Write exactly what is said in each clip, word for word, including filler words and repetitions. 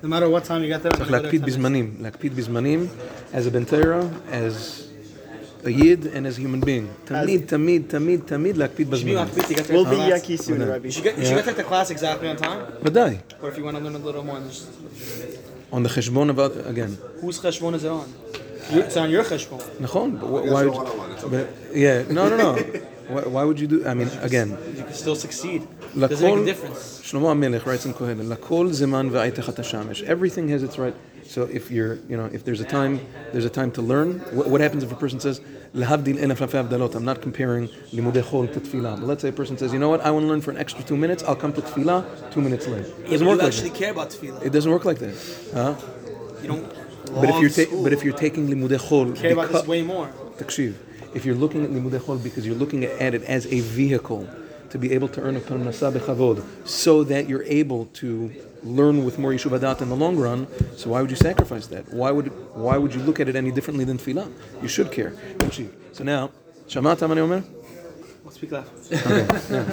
No matter what time you get there. צריך להקפיד בזמנים. להקפיד בזמנים, as a Ben Torah, as a Yid, and as a human being. תמיד, תמיד, תמיד, תמיד להקפיד בזמנים. We'll be yucky soon, Rabbi. You should get, you should get to class exactly on time. ודאי. Or if you want to learn a little more. Just... On the cheshbon about, again. Whose cheshbon is it on? It's on your cheshbon. נכון. Why would you, yeah, no, no, no. Why, why would you do, I mean, again. You can still succeed. לכל, Doesn't make a difference. שלמה המלך writes in Kohelet, לכל זמן ועת תחת השמש. Everything has its right. So if you're, you know, if there's a time, there's a time to learn. What, what happens if a person says, להבדיל אין אלפי הבדלות, I'm not comparing לימודי חול to תפילה. But let's say a person says, you know what, I want to learn for an extra two minutes, I'll come to tefillah two minutes late. It doesn't Yeah, work you like actually that. care about tefillah. It doesn't work like that. Huh? You don't. But if you're ta- school. but if you're taking לימודי חול, care about this way more. תקשיב, if you're looking at לימודי חול because you're looking at it as a vehicle to be able to earn a parnasah bechavod, so that you're able to learn with more yeshuv adat in the long run, so why would you sacrifice that? Why would why would you look at it any differently than tefillah? You should care. תקשיב. So now, שמעת מה אני אומר? Let's speak loud. Okay.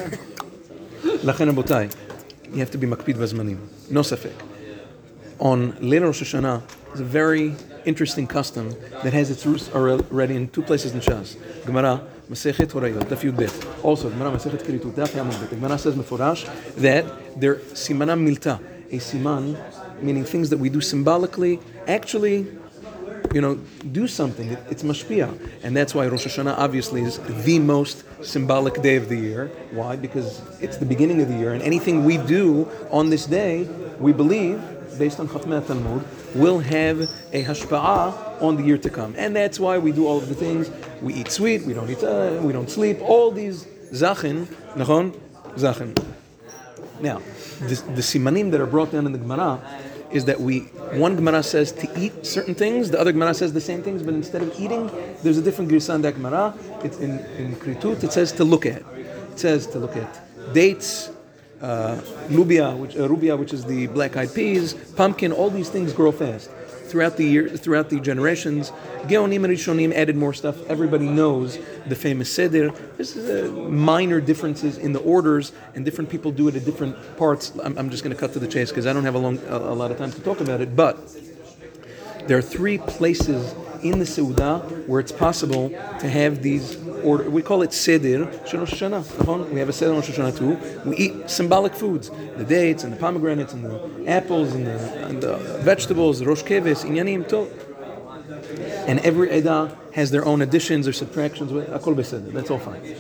לכן רבותיי, you have to be מקפיד בזמנים. No ספק. On Leil Rosh Hashanah, is a very interesting custom that has its roots already in two places in Shas. Gemara, Masechet Horayot, Daf Yud Bet. Also, Gemara, Masechet Kiritut, Daf Yamud Bet. Gemara says Meforash that they're simana milta, a siman, meaning things that we do symbolically, actually, you know, do something. It, it's mashpia. And that's why Rosh Hashanah obviously is the most symbolic day of the year. Why? Because it's the beginning of the year, and anything we do on this day, we believe, based on Chachmei Talmud, will have a hashpa'ah on the year to come. And that's why we do all of the things. We eat sweet, we don't eat, uh, we don't sleep, all these zachin, nachon, zachin. Now, the, the simanim that are brought down in the Gemara is that we, one Gemara says to eat certain things, the other Gemara says the same things, but instead of eating, there's a different Girsa in that Gemara. It's in, in Kritut, it says to look at. It says to look at dates, Uh, lubia, which uh, rubia, which is the black-eyed peas, pumpkin. All these things grow fast throughout the year, throughout the generations. Geonim and Rishonim added more stuff. Everybody knows the famous seder. There's uh, minor differences in the orders, and different people do it at different parts. I'm, I'm just going to cut to the chase because I don't have a long, a, a lot of time to talk about it. But there are three places in the Seudah where it's possible to have these order. We call it Seder Shel Rosh Hashanah. We have a Seder Rosh Hashanah too. We eat symbolic foods, the dates and the pomegranates and the apples and the, and the vegetables, the Rosh Keves, Inyanim, Tov. And every Edah has their own additions or subtractions. Akol Beseder. That's all fine.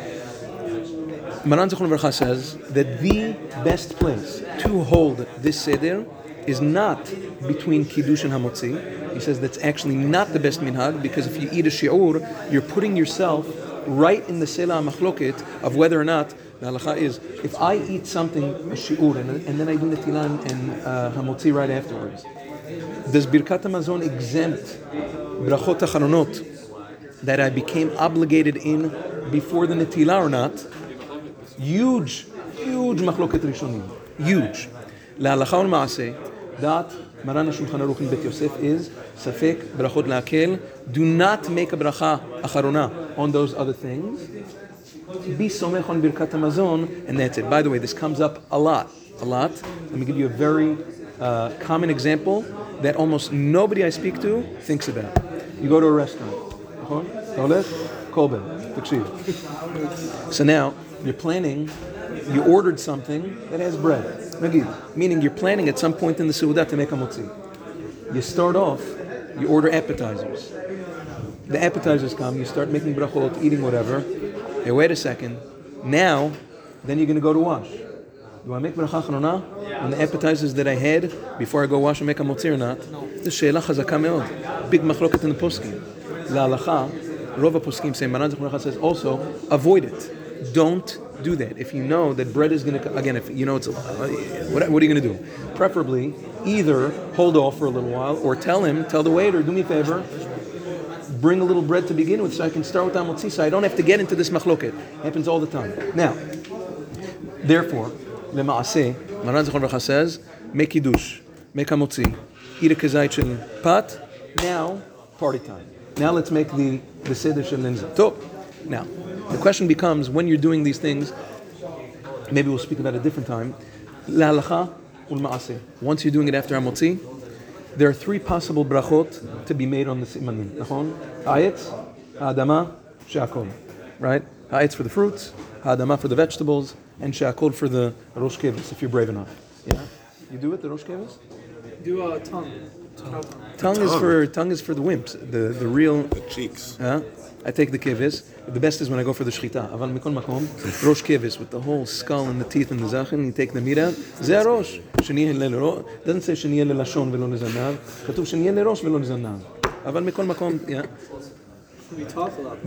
Maran Zichron Levarcha says that the best place to hold this Seder is not between Kiddush and Hamotzi. He says that's actually not the best minhag, because if you eat a shi'ur, you're putting yourself right in the Sela HaMachloket of whether or not, the halacha is, if I eat something, a shi'ur, and, and then I do Netilah and uh, Hamotzi right afterwards, does Birkat HaMazon exempt Brachot HaCharonot that I became obligated in before the Netilah or not? Huge, huge Machloket Rishonim. Huge. להלכה ולמעשה, דעת מרן השולחן ערוך in Bet Yosef is ספק ברכות להקל. Do not make a bracha אחרונה on those other things. Be סומך on ברכת המזון, and that's it. By the way, this comes up a lot, a lot. Let me give you a very uh, common example that almost nobody I speak to thinks about. You go to a restaurant. נכון? אתה הולך? קורבן. תקשיב. So now, you're planning, you ordered something that has bread. Meaning you're planning at some point in the Seudah to make a motzi. You start off, you order appetizers. The appetizers come, you start making brachot, eating whatever. Hey, wait a second. Now, then you're going to go to wash. Do I make bracha acharona on the appetizers that I had before I go wash and make a motzi or not? This is she'ela chazaka meod. Big machloket in the poskim. La'alacha, Rov HaPoskim say, Maran Zichron Levarcha says also, avoid it. Don't do that. If you know that bread is going to, again, if you know it's, a, what, what are you going to do? Preferably, either hold off for a little while, or tell him, tell the waiter, do me a favor, bring a little bread to begin with so I can start with Hamotzi, so I don't have to get into this machloket. Happens all the time. Now, therefore, Lema'aseh, Maran Zichron Levarcha says, make Kiddush, make Hamotzi, eat a kezayit shel pat, now, party time. Now let's make the, the Seder shel Linza. Top. Now, the question becomes, when you're doing these things, maybe we'll speak about it a different time, La'alacha, ulma'aseh. Once you're doing it after hamotzi, there are three possible brachot to be made on the simanim. Nachon? Ha'etz, ha'adama, she'akol. Right? Ha'etz for the fruits, ha'adama for the vegetables, and she'akol for the rosh kevis, if you're brave enough. Yeah? You do it, the rosh kevis? Do a tongue. Tongue is for tongue is for the wimps. The the real The cheeks. uh, I take the kevis. The best is when I go for the shchita. Aval mikol makom, rosh kevis with the whole skull and the teeth and the zachin. You take the meat out. Ze rosh. Sheni lelo. Doesn't say sheni lelashon velo nizanav. Katuv sheni lerosh velo nizanav. Aval mikol makom. Yeah. We talk a lot.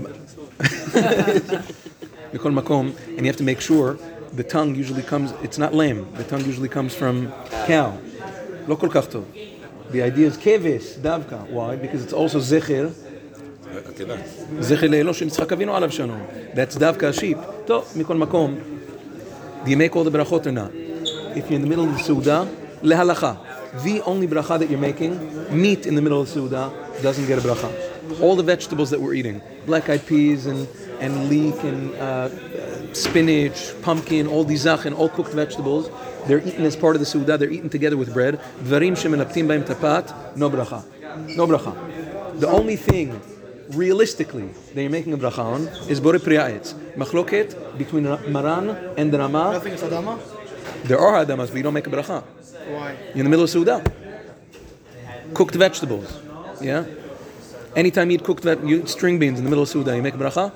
Mikol makom, and you have to make sure the tongue usually comes. It's not lamb. The tongue usually comes from cow. Lo kol kach tov. The idea is kevis davka. Why? Because it's also zecher. עקדה. זכר לאלו של יצחק אבינו עליו שלום. That's דווקא sheep. טוב, מכל מקום, do you make all the brachot or not? If you're in the middle of the Suda, להלכה. The only bracha that you're making, meat in the middle of the Suda, doesn't get a bracha. All the vegetables that we're eating, black-eyed peas and, and leek and uh, spinach, pumpkin, all these zachin, all cooked vegetables, they're eaten as part of the Suda, they're eaten together with bread. דברים שמנפתים בהם טפת, no bracha. No bracha. The only thing realistically that you're making a bracha on is borei pri ha'etz. Machloket between Maran and the Rama. Nothing is adama? There are adamas, but you don't make a bracha. Why? You're in the middle of Suda. Cooked vegetables. Yeah? Anytime you eat cooked ve- you eat string beans in the middle of Suda, you make a bracha?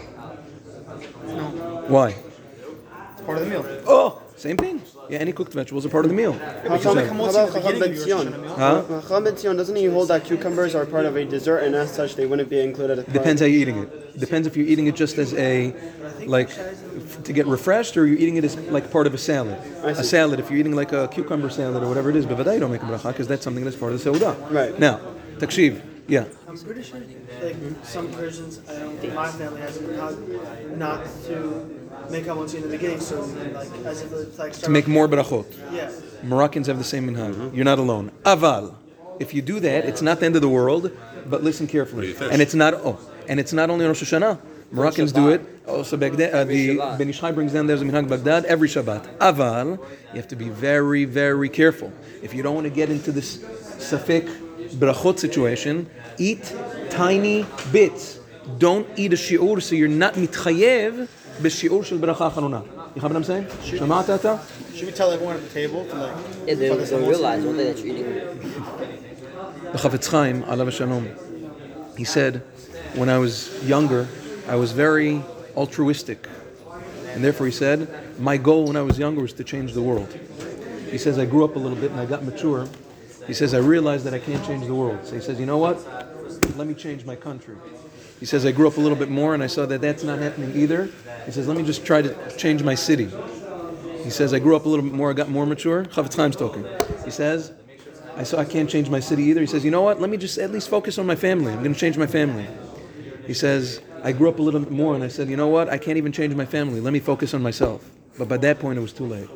No. Why? It's part of the meal. Oh! Same thing. Yeah, any cooked vegetables are part of the meal. How come, like how hamotzi about at the Chacham beginning Ben of your Zion? Rosh Hashanah meal? Huh? Chacham Ben Zion, doesn't he hold that cucumbers are part of a dessert and as such they wouldn't be included as part Depends how you're eating it. Depends if you're eating it just as a, like, f- to get refreshed, or you're eating it as like part of a salad. I A see. salad, if you're eating like a cucumber salad or whatever it is, but you don't make a bracha because that's something that's part of the seudah. Right. Now, takshiv, yeah. I'm pretty sure, like some Persians, I don't, my family has a minhag not to make hamotzi in the beginning, so like as if it's like To make more brachot. Yeah. Moroccans have the same minhag. You're not alone. Aval. If you do that, it's not the end of the world, but listen carefully. And it's not oh, and it's not only on Rosh Hashanah. Moroccans do it. Also, Baghdad, uh, the Ben Ish Chai brings down there's a minhag Baghdad every Shabbat. Aval. You have to be very, very careful. If you don't want to get into this safek brachot situation, eat tiny bits. Don't eat a shiur, so you're not mitchayev b'shiur shel bracha acharona. You have what I'm saying? Shama'at ata? Should we tell everyone at the table to like? Yeah, they, for this they hamotzi? realize one day that you're eating. The Chafetz Chaim, alav shalom, he said, when I was younger, I was very altruistic. And therefore he said, my goal when I was younger was to change the world. He says, I grew up a little bit and I got mature. He says, I realized that I can't change the world. So he says, you know what? Let me change my country. He says, I grew up a little bit more and I saw that that's not happening either. He says, let me just try to change my city. He says, I grew up a little bit more, I got more mature. Chafetz Chaim's talking. He says, I saw I can't change my city either. He says, you know what? Let me just at least focus on my family. I'm going to change my family. He says, I grew up a little bit more and I said, you know what? I can't even change my family. Let me focus on myself. But by that point, it was too late.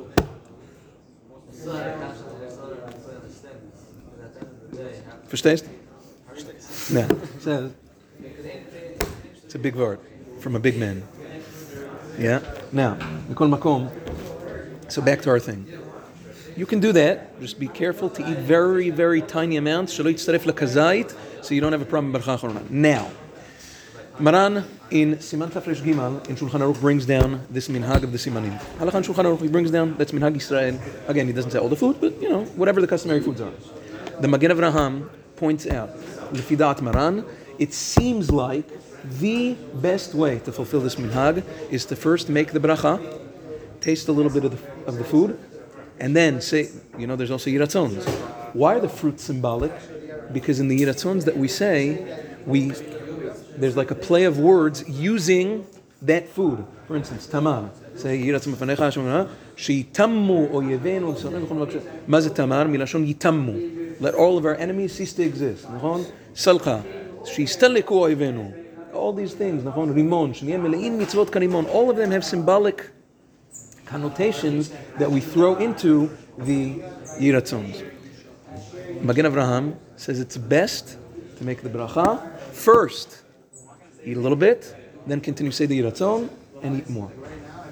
Verstehst? Yeah. Says, it's a big word from a big man. Yeah? Now, Mikol Makom. So back to our thing. You can do that. Just be careful to eat very, very tiny amounts. Shelo yitztaref lekazait, so you don't have a problem with Bracha Acharona. Now, Maran in Siman Tafresh Gimal in Shulchan Aruch brings down this minhag of the Simanim. Halakha in Shulchan Aruch he brings down that's minhag Israel. Again, he doesn't say all the food, but you know whatever the customary foods are. The Magen Avraham points out, Lefidat Maran, it seems like the best way to fulfill this minhag is to first make the bracha, taste a little bit of the, of the food, and then say, you know, there's also yiratzons. Why are the fruits symbolic? Because in the yiratzons that we say, we there's like a play of words using that food. For instance, tamar. Say yiratzon b'fanecha Hashem sheyitammu oyevenu v'sorenu v'chol v'ksheh. Ma ze tamar? Milashon yitammu. Let all of our enemies cease to exist. Nachon? Salcha. Sheyistaleku oyevenu. All these things. Nachon? Rimon. Shniyeh mele'in mitzvot karimon. All of them have symbolic connotations that we throw into the yiratzons. Magen Avraham says it's best to make the bracha first. Eat a little bit, then continue to say the yiratzon and eat more.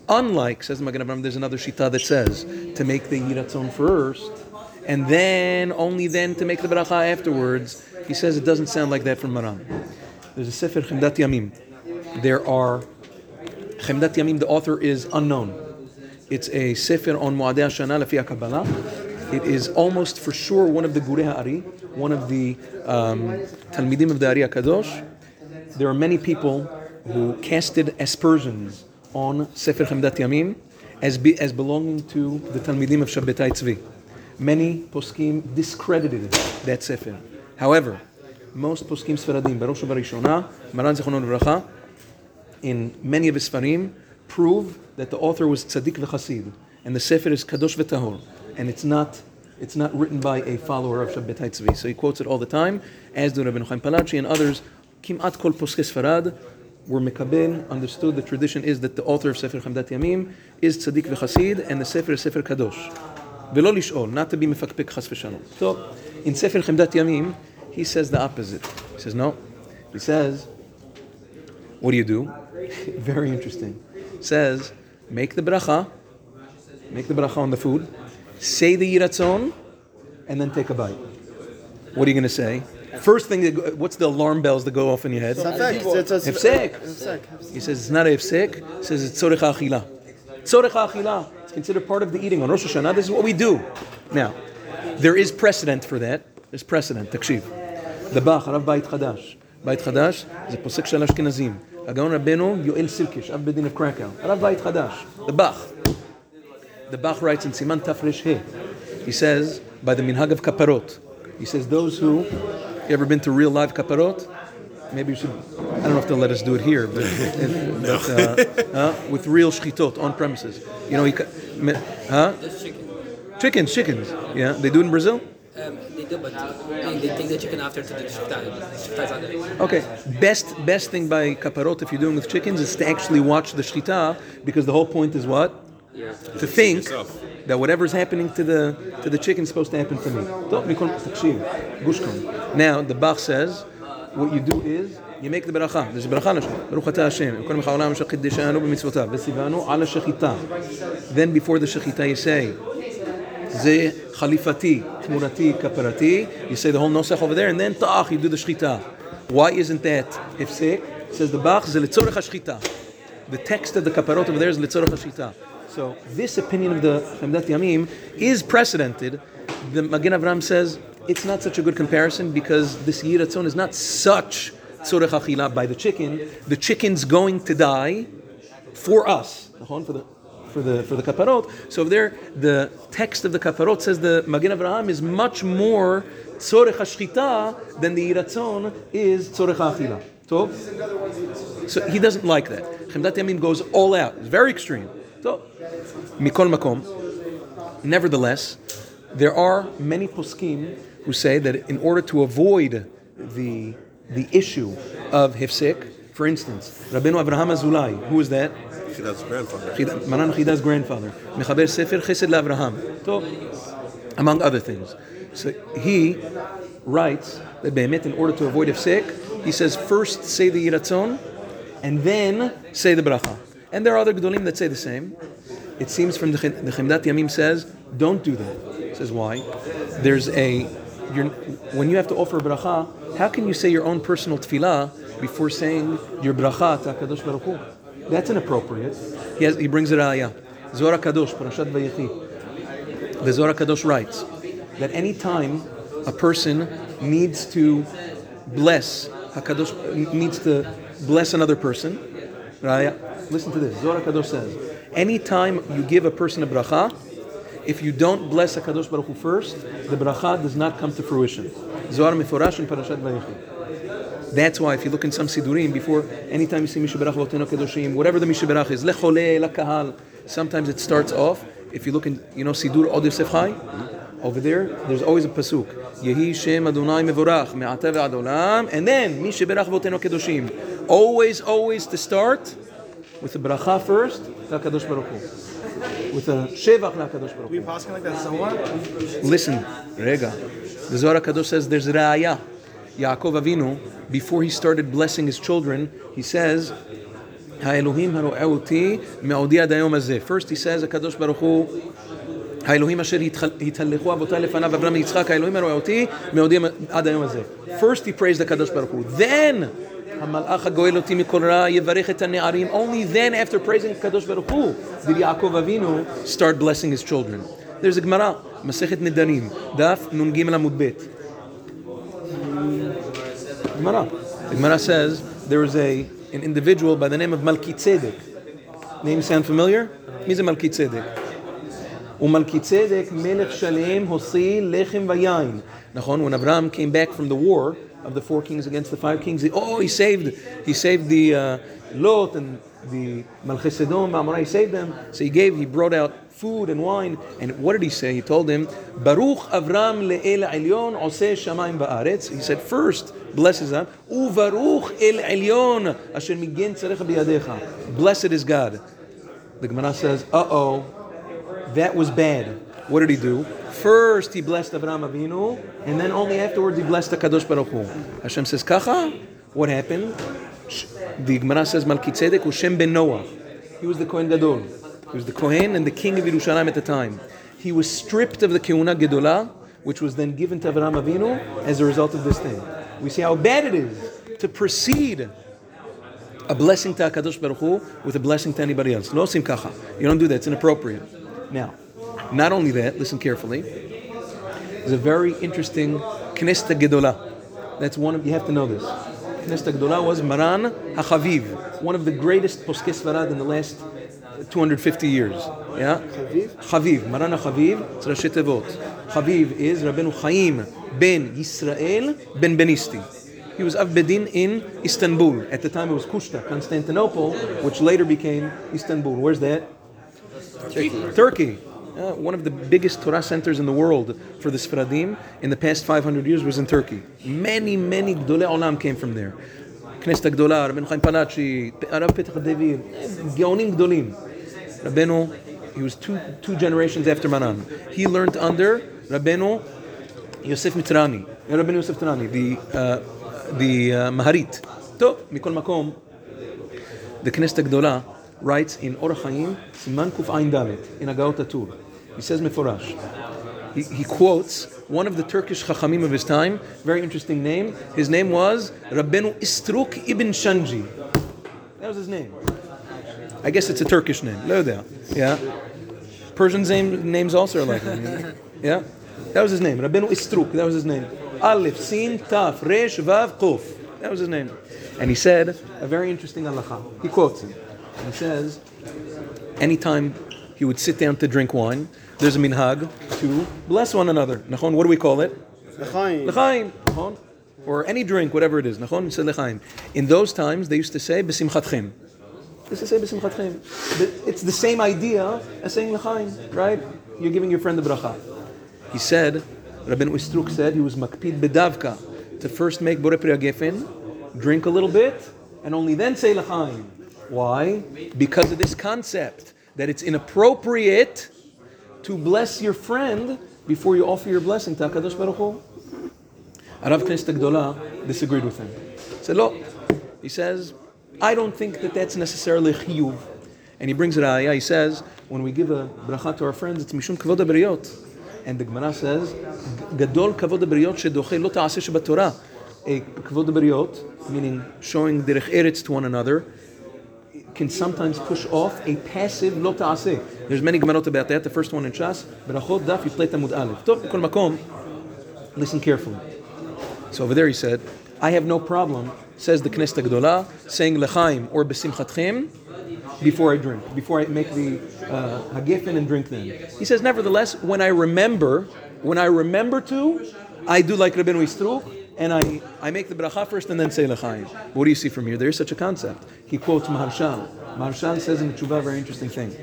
Unlike, says the Magen Avraham, there's another shita that says to make the yiratzon first, and then, only then, to make the bracha afterwards. He says it doesn't sound like that from Maran. There's a Sefer Chemdat Yamim. There are, Chemdat Yamim, the author is unknown. It's a Sefer on Mu'adei HaShana Lefi HaKabbalah. It is almost for sure one of the Gurei Ha'ari, one of the um, Talmidim of the Ari HaKadosh. There are many people who casted aspersions on Sefer Chemdat Yamim as, be, as belonging to the Talmidim of Shabbatai Tzvi. Many poskim discredited that Sefer. However, most poskim Sfaradim, Baruch Barishona, Maran Zichrono Livracha, in many of his Sfarim, prove that the author was Tzaddik v'Chasid, and the Sefer is Kadosh v'Tahor, and it's not it's not written by a follower of Shabbatai Tzvi. So he quotes it all the time, as do Rabbeinu Chaim Palachi and others. Kimat kol poskei Sfarad were Mekabel, understood the tradition is that the author of Sefer Chemdat Yamim is Tzaddik v'Chasid, and the Sefer is Sefer Kadosh. V'lo lish'ol, not to be mefakpek chas v'shalom. So, in Sefer Chemdat Yamim, he says the opposite. He says, no. He says, what do you do? Very interesting. He says, make the bracha, make the bracha on the food, say the yiratzon, and then take a bite. What are you going to say? First thing, that go, what's the alarm bells that go off in your head? Hefsek. He says, it's not a hefsek. He says, it's tzorech ha'achila. Tzorech ha'achila. It's considered part of the eating on Rosh Hashanah. This is what we do. Now, there is precedent for that. There's precedent. Takshiv. The Bach, Rav Beit Chadash. Beit Chadash is a posek shel Ashkenazim. Agaon Rabbeinu Yoel Sirkish, Av Bedin of Krakow. Rav Beit Chadash. The Bach. The Bach writes in Siman Tafresh He. He says, by the minhag of kaparot. He says, those who, you ever been to real live kaparot? Maybe you should, I don't know if they'll let us do it here, but, but uh, uh, with real shchitot on premises. You know, he, huh? Chickens, chickens. Yeah, they do it in Brazil? Um, they do, but they, they take the chicken after to do the shchita. Okay, best best thing by kaparot if you're doing with chickens is to actually watch the shchita, because the whole point is what? Yeah. To think that whatever's happening to the to the chicken is supposed to happen to me. Now the Bach says, what you do is you make the bracha. There's a bracha Hashem. Baruch atah Hashem. Kol mechaolam shechideshanu b'mitzvotav v'sivanu ala shechita. Then before the shechita you say, Ze Khalifati, Tmurati, Kaparati. You say the whole nosach over there, and then ta'ach, you do the shchita. Why isn't that hefsek? Says the Bach, Ze letzorech hashchita. The text of the kaparot over there is letzorech hashchita. So this opinion of the Chemdat Yamim is precedented. The Magen Avraham says it's not such a good comparison because this yiratzon is not such tzorech achila by the chicken. The chicken's going to die for us. For the for the for the kaparot. So over there, the text of the kaparot says the Magen Avraham is much more tzorech hashchita than the yiratzon is tzorech ha'achila. So he doesn't like that. Chemdat Yamim goes all out. It's very extreme. So mikol makom. Nevertheless, there are many poskim who say that in order to avoid the the issue of hefsek, for instance, Rabbeinu Avraham Azulai, who is that? Chida's grandfather. Chida, Maran Chida's grandfather. Mechaber Sefer Chesed LaAvraham. So, among other things. So he writes that Be'emet, in order to avoid hefsek, he says first say the yiratzon, and then say the bracha. And there are other gedolim that say the same. It seems from the, the Chemdat Yamim says, don't do that. He says why? There's a, you're, when you have to offer a bracha, how can you say your own personal tefillah before saying your bracha to HaKadosh Baruch Hu? That's inappropriate. He has, he brings a raya. Zohar HaKadosh, Parashat Vayechi. The Zohar HaKadosh writes that any time a person needs to bless HaKadosh, needs to bless another person, raya, listen to this. Zohar HaKadosh says, any time you give a person a bracha, if you don't bless HaKadosh Baruch Hu first, the bracha does not come to fruition. Zohar Meforash in Parashat Vayechi. That's why if you look in some sidurim, before, anytime you see Mishaberach Voteno Kedoshim, whatever the Mishaberach is, Lechole, Lakahal, sometimes it starts off, if you look in, you know, Sidur Od Yosef Chai, over there, there's always a pasuk, Yehi Shem Adonai Mevorach, Me'ateh Ve'ad Olam, and then Mishaberach Voteno Kedoshim. Always, always to start with the bracha first, to HaKadosh Baruch Hu. With a Shevach HaKadosh Baruch Hu. We passing like that somewhere? Listen, Rega. The Zohar HaKadosh says there's Ra'aya. Yaakov Avinu, before he started blessing his children, he says, האלוהים הרואה אותי מעודי עד היום הזה. First he says, הקדוש ברוך הוא, האלוהים אשר התהלכו אבותיי לפניו, אברהם ויצחק, האלוהים הרואה אותי מעודי עד היום הזה. First he praised הקדוש ברוך הוא. Then, המלאך הגואל אותי מכל רע יברך את הנערים. Only then, after praising הקדוש ברוך הוא, did יעקב אבינו start blessing his children. There's a Gemara, מסכת נדרים, דף נ"ג עמוד ב'. Gemara. The Gemara says there is a an individual by the name of Malkitzedek. Name sound familiar? מי זה מלכיצדק? ומלכיצדק מלך שלם הוציא לחם ויין. נכון? When Abraham came back from the war of the four kings against the five kings, he, oh, he saved he saved the uh, Lot and the Malchei Sodom, Amorah, he saved them. So he gave, he brought out food and wine. And what did he say? He told him, Baruch Avram le'el elyon oseh shamayim ba'aretz. He said, first, blesses them. Uvaruch el elyon asher migen tzarecha biyadecha. Blessed is God. The Gemara says, uh-oh, that was bad. What did he do? First, he blessed Avraham Avinu, and then only afterwards he blessed the Kadosh Baruch Hu. Hashem says, Kacha? What happened? The Gemara says, Malkitzedek was Shem ben Noah. He was the Kohen Gadol. He was the Kohen and the king of Yerushalayim at the time. He was stripped of the Kehuna Gedolah, which was then given to Avraham Avinu as a result of this thing. We see how bad it is to precede a blessing to HaKadosh Baruch Hu with a blessing to anybody else. No sim kacha. You don't do that. It's inappropriate. Now, not only that, listen carefully. There's a very interesting Knesset Gedolah. That's one of, you have to know this. Knesset Gedolah was Maran HaChaviv, one of the greatest Poskei Svarad in the last two hundred fifty years. Yeah? Chaviv? Chaviv. Maran HaChaviv, it's Rashi Tevot. Chaviv is Rabbeinu Chaim ben Yisrael ben Benisti. He was Av Bedin in Istanbul. At the time it was Kushta, Constantinople, which later became Istanbul. Where's that? Turkey. Turkey. Uh, one of the biggest Torah centers in the world for the Sfaradim in the past five hundred years was in Turkey. Many, many Gdolei Olam came from there. Knesset Gdolah, Rabbeinu Chaim Palachi, Rav Petach Devi, Geonim Gdolim. Rabbeinu, he was two two generations after Maran. He learned under Rabbeinu Yosef Mitrani, Rabbeinu Yosef Mitrani, the uh, the uh, Maharit. To, Mikol Makom, the Knesset Gdolah writes in Orach Chaim, Siman Kuf Ayin Dalet, in Agaot HaTur. He says Meforash. He, he quotes one of the Turkish Chachamim of his time, very interesting name. His name was Rabbeinu Istruk ibn Shanji. That was his name. I guess it's a Turkish name. Lo yodea. Yeah. Persian name, names also are like that. Yeah. That was his name. Rabbeinu Istruk. That was his name. Aleph, Sin, Taf, Resh, Vav, Kof. That was his name. And he said a very interesting halacha. He quotes him. And he says, anytime he would sit down to drink wine, there's a minhag to bless one another. Nachon, what do we call it? L'chaim. L'chaim. Nachon? Or any drink, whatever it is. Nachon, he said l'chaim. In those times, they used to say b'simchatchem. They used to say b'simchatchem. It's the same idea as saying l'chaim, right? You're giving your friend the bracha. He said, Rabbeinu Istruk said, he was makpid bedavka, to first make borei pri hagefen, drink a little bit, and only then say l'chaim. Why? Because of this concept that it's inappropriate to bless your friend before you offer your blessing to HaKadosh Baruch Hu. Arav Knesset Gdolah disagreed with him. He said, look, he says, I don't think that that's necessarily chiyuv. And he brings it out. He says, when we give a bracha to our friends, it's mishum kavod habriyot. And the Gemara says, gadol kavod habriyot shedoche lo ta'aseh shebatorah. A kavod habriyot, meaning showing derech eretz to one another, can sometimes push off a passive lo ta'aseh. There's many gemarot about that. The first one in Shas, Berachot Daf Yutlet Amud Aleph. Tov, Kol Makom, listen carefully. So over there he said, I have no problem, says the Knesset Gdolah, saying l'chaim or b'simchatchem before I drink, before I make the uh, hagefen and drink them. He says, nevertheless, when I remember, when I remember to, I do like Rabbeinu Istruk, and I, I make the bracha first and then say l'chaim. What do you see from here? There is such a concept. He quotes Maharshal. Maharshal says in the Tshuva a very interesting thing.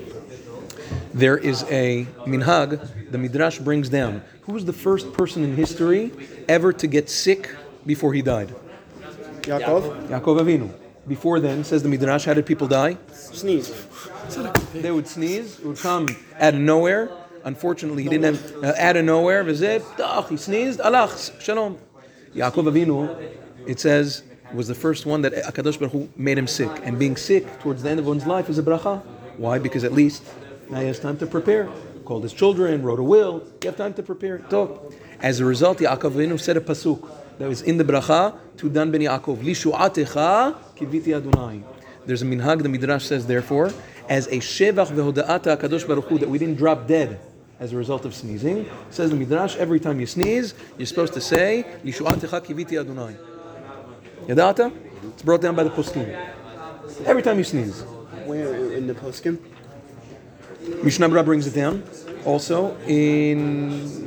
There is a minhag, the Midrash brings down. Who was the first person in history ever to get sick before he died? Yaakov. Yaakov Avinu. Before then, says the Midrash, how did people die? Sneeze. They would sneeze. It would come out of nowhere. Unfortunately, he didn't have, uh, out of nowhere. He sneezed. Alach, shalom. Yaakov Avinu, it says, was the first one that HaKadosh Baruch Hu made him sick. And being sick towards the end of one's life is a bracha. Why? Because at least now he has time to prepare. Called his children, wrote a will. You have time to prepare. Tov. As a result, Yaakov Avinu said a pasuk that was in the bracha to Dan ben Yaakov. Lishu'atecha kiviti Adonai. There's a minhag, the Midrash says, therefore, as a shevach vehoda'ata HaKadosh Baruch Hu, that we didn't drop dead as a result of sneezing. Says the Midrash, every time you sneeze, you're supposed to say, Lishu'atecha kiviti Adonai. Yada'ata? It's brought down by the poskim. Every time you sneeze. Where in the poskim? Mishnah Berurah brings it down. Also in...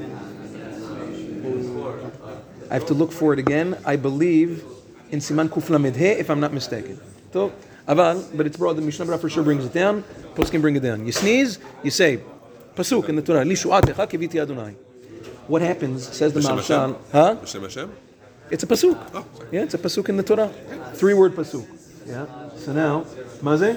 I have to look for it again. I believe in Siman Kuf Lamed He, if I'm not mistaken. So, Aval, but it's broad. The Mishnah Berurah for sure brings it down. Poskim bring it down. You sneeze, you say, Pasuk in the Torah, Lishu'atecha kiviti Adonai. What happens, says the Maharshal, huh? Hashem Hashem? It's a pasuk. Oh, Yeah, it's a pasuk in the Torah. Three word pasuk. Yeah. So now, Maze?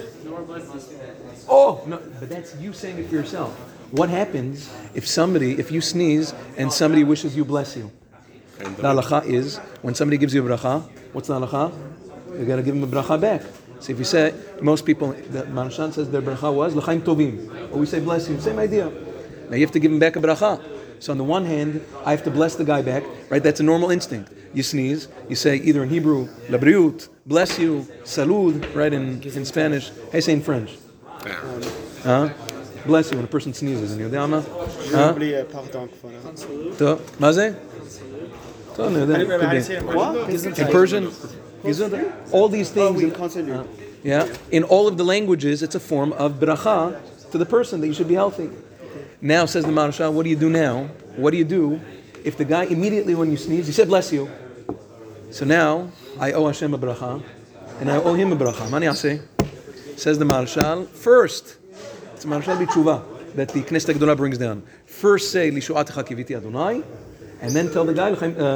Oh, no, but that's you saying it for yourself. What happens if somebody, if you sneeze and somebody wishes you bless you? And The halacha is, when somebody gives you a bracha, what's the halacha? You got to give him a bracha back. So if you say, most people, the Maharshan says their bracha was l'chaim tovim, or we say bless you, same idea. Now you have to give him back a bracha. So on the one hand, I have to bless the guy back, right? That's a normal instinct. You sneeze, you say either in Hebrew, labriut, bless you, salud, right, in, in Spanish. Hey, say in French. Huh? Bless you when a person sneezes. And you're down now? Huh? Nobody, uh, pardon, voilà. So, Maze? So, no, that How do you could say it in What? Persian? be. In Persian, Gesundheit. All these Oh, things, we in, continue. yeah, in all of the languages, it's a form of bracha to the person that you should be healthy. Now, says the Maharshal, what do you do now? What do you do if the guy immediately when you sneeze, he said bless you. So now, I owe Hashem a bracha, and I owe him a bracha. Mani aseh? Says the Maharshal, first, it's Maharshal b'tshuva that the Knesset Gedolah brings down. First say, Lishu'atecha kiviti Adonai, and then tell the guy,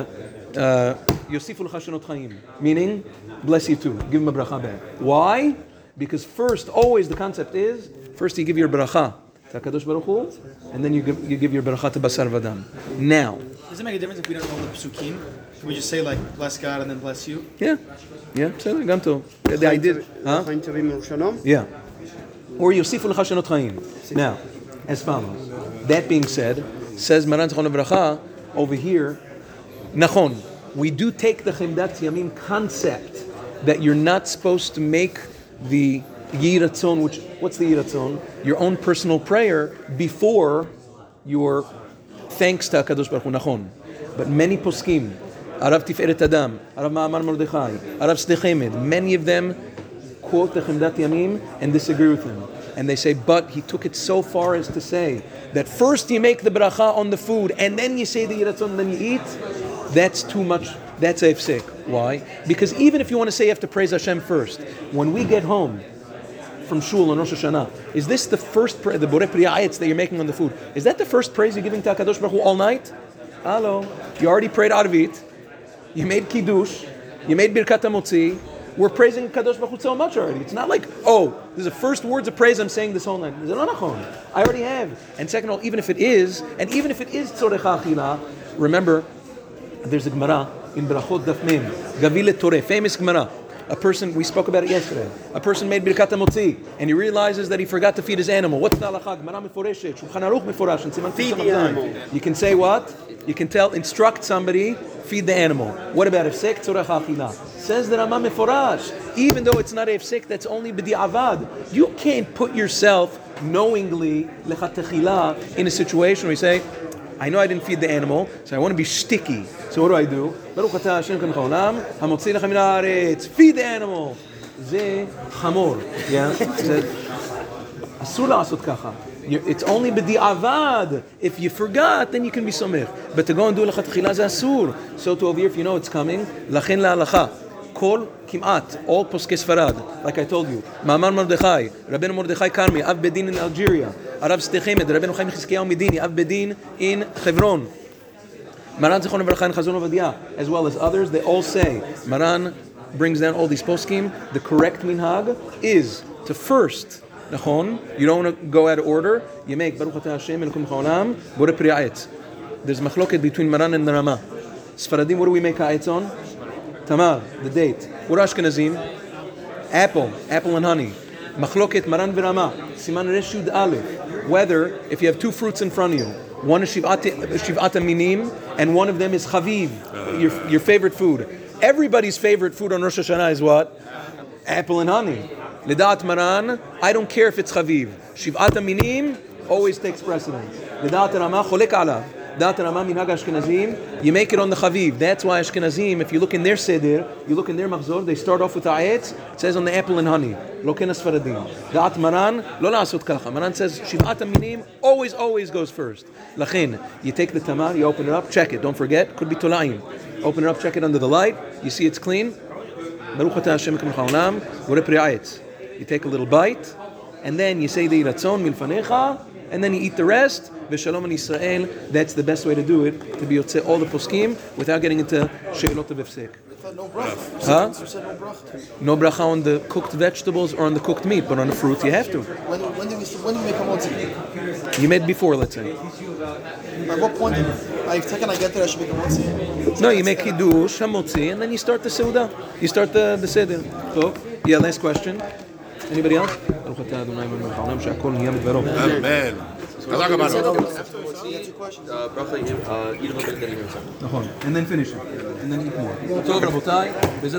Yosifu lecha shenot chaim, meaning, bless you too, give him a bracha back. Why? Because first, always the concept is, first you give your bracha to HaKadosh Baruch Hu, and then you give, you give your bracha to Basar Vadam. Now, Does it make a difference if we don't know the psukim? Can we just say like bless God and then bless you? yeah, yeah, so gam tov. The, the idea, huh? L'chaim tovim u'shalom. Yeah. Or Yosifu lecha shenot chaim. Now, as follows. That being said, says Maran Zichron Livracha over here, Nachon, we do take the Chemdat Yamim concept that you're not supposed to make the Yiratzon, which, what's the Yiratzon? Your own personal prayer before your thanks to HaKadosh Baruch Hu, Nachon. But many poskim, Arav Tiferet Adam, Arav Ma'amar Mordechai, Arav Sdei Chemed, many of them quote the Chemdat Yamim and disagree with him. And they say, but he took it so far as to say that first you make the bracha on the food and then you say the Yiratzon and then you eat. That's too much. That's a fsek. Why? Because even if you want to say you have to praise Hashem first, when we get home from shul on Rosh Hashanah, is this the first pra- the borei priyayetz that you're making on the food? Is that the first praise you're giving to HaKadosh Baruch Hu all night? Hello, you already prayed Arvit, you made Kiddush, you made Birkat HaMotzi. We're praising HaKadosh Baruch Hu so much already. It's not like, oh, there's the first words of praise I'm saying this whole night. I already have. And second of all, even if it is, and even if it is tzorech ha'achila, remember, there's a Gemara in Berachot Daf Mem, Gavilet Toreh, famous Gemara. A person, we spoke about it yesterday, a person made Birkat HaMotzi, and he realizes that he forgot to feed his animal. What's the halakha? Gemara meforeshet, Shulchan Aruch meforash, and Siman Feed Kuf the Samach animal. Zayin. You can say what? You can tell, instruct somebody, feed the animal. What about Efsek Tzorech Ha'achila? Says the Rama meforash, even though it's not Efsek, that's only b'di'avad. You can't put yourself knowingly, lechatechila, in a situation where you say, I know I didn't feed the animal, so I want to be sticky. So what do I do? Baruch atah Hashem kan chaolam, hamotzi lechem min haaretz. Feed the animal. Ze chamor. Yeah. Asur la'asot kacha. It's only b'di'avad. If you forgot, then you can be somech. But to go and do lechatchila ze asur. So to over here, if you know it's coming, lachen la'alacha. Kol kimat, all poskei Sfarad, like I told you. Ma'amar Mordechai, Rabbeinu Mordechai Karmi, Av Bedin in Algeria. Arav Sdei Chemed, Rabbeinu Chaim Chizkiyahu Medini, Av Bedin in Hebron. Maran Zichron Livracha and Chazon Ovadia, as well as others, they all say, Maran brings down all these poskim, the correct minhag is to first, Nachon, you don't want to go out of order, you make Baruch Atah Hashem Elokim Chaolam, Borei Priyayetz. There's machloket between Maran and the Rama. Sfaradim, what do we make ha'etz on? Tamar, the date. What are Ashkenazim? Apple, apple and honey. Machloket Maran v'Rama, Siman Resh Yud Aleph. Whether, if you have two fruits in front of you, one is Shiv'at Shiv'at Minim, and one of them is Chaviv, your, your favorite food. Everybody's favorite food on Rosh Hashanah is what? Apple and honey. Lidat Maran, I don't care if it's Chaviv. Shiv'at Minim always takes precedence. Lidat Rama Cholek Alav. Dat Rama Minhag Ashkenazim, you make it on the Chaviv. That's why Ashkenazim, if you look in their Seder, you look in their Machzor, they start off with the ayat, it says on the apple and honey. Lo ken Sfaradim. Dat Maran, lo la'asot kalcha. Maran says, Shiv'at Minim always, always goes first. Lachin, you take the tamar, you open it up, check it. Don't forget, could be tolaim. Open it up, check it under the light, you see it's clean. Baruch atah Hashem elokeinu melech haolam, v'oreh pri ha'etz. You take a little bite, and then you say the Yiratzon milfanecha, and then you eat the rest. V'shalom in Israel. That's the best way to do it, to be yotzei all the poskim without getting into she'elot of ifsek. No bracha. Huh? You said no bracha. No bracha on the cooked vegetables or on the cooked meat, but on the fruit you have to. When, when do we when do we make a motzi? You made before, let's say. At what point? If second I get there, I should make a motzi. No, you make kiddush, hamotzi, and then you start the seudah. You start the the seder. So, yeah. Last question. Anybody else? Amen. Afterwards, you have two questions. And then finish it. And then eat more. טוב, רבותיי.